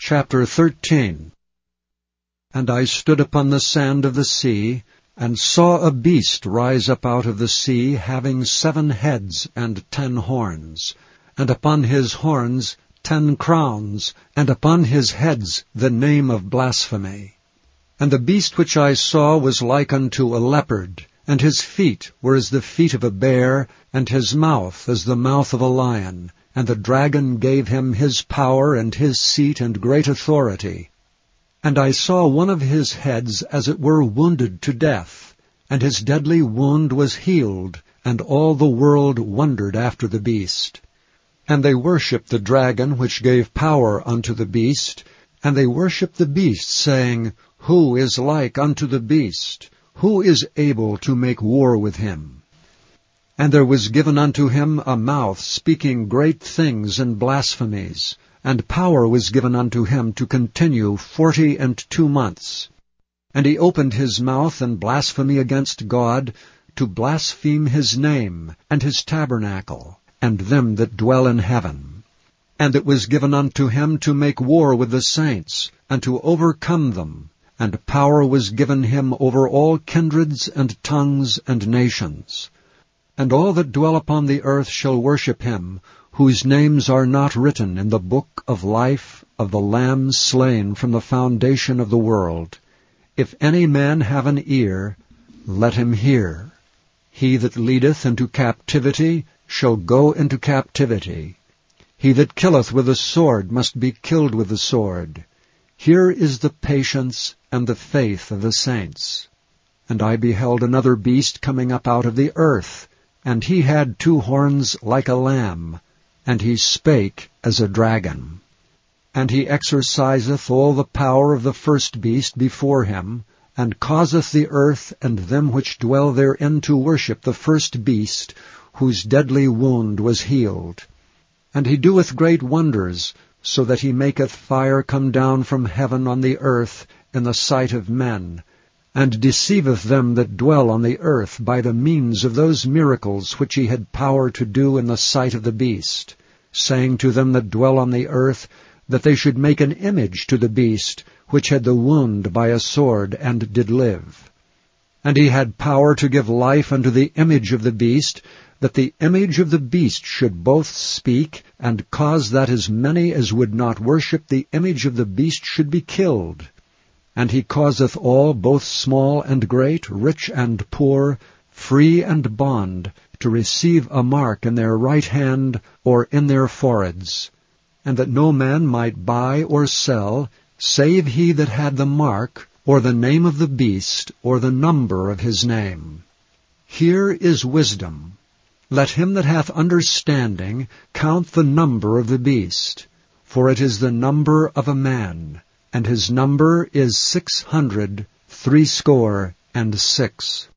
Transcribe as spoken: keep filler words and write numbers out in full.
Chapter thirteen. And I stood upon the sand of the sea, and saw a beast rise up out of the sea, having seven heads and ten horns, and upon his horns ten crowns, and upon his heads the name of blasphemy. And the beast which I saw was like unto a leopard, and his feet were as the feet of a bear, and his mouth as the mouth of a lion. And the dragon gave him his power and his seat and great authority. And I saw one of his heads as it were wounded to death, and his deadly wound was healed, and all the world wondered after the beast. And they worshipped the dragon which gave power unto the beast, and they worshipped the beast, saying, Who is like unto the beast? Who is able to make war with him? And there was given unto him a mouth speaking great things and blasphemies, and power was given unto him to continue forty and two months. And he opened his mouth in blasphemy against God, to blaspheme his name, and his tabernacle, and them that dwell in heaven. And it was given unto him to make war with the saints, and to overcome them, and power was given him over all kindreds and tongues and nations. And all that dwell upon the earth shall worship him, whose names are not written in the book of life of the Lamb slain from the foundation of the world. If any man have an ear, let him hear. He that leadeth into captivity shall go into captivity. He that killeth with the sword must be killed with the sword. Here is the patience and the faith of the saints. And I beheld another beast coming up out of the earth, and he had two horns like a lamb, and he spake as a dragon. And he exerciseth all the power of the first beast before him, and causeth the earth and them which dwell therein to worship the first beast, whose deadly wound was healed. And he doeth great wonders, so that he maketh fire come down from heaven on the earth in the sight of men, and deceiveth them that dwell on the earth by the means of those miracles which he had power to do in the sight of the beast, saying to them that dwell on the earth, that they should make an image to the beast, which had the wound by a sword, and did live. And he had power to give life unto the image of the beast, that the image of the beast should both speak, and cause that as many as would not worship the image of the beast should be killed. And he causeth all, both small and great, rich and poor, free and bond, to receive a mark in their right hand or in their foreheads, and that no man might buy or sell, save he that had the mark, or the name of the beast, or the number of his name. Here is wisdom. Let him that hath understanding count the number of the beast, for it is the number of a man, and his number is six hundred threescore and six.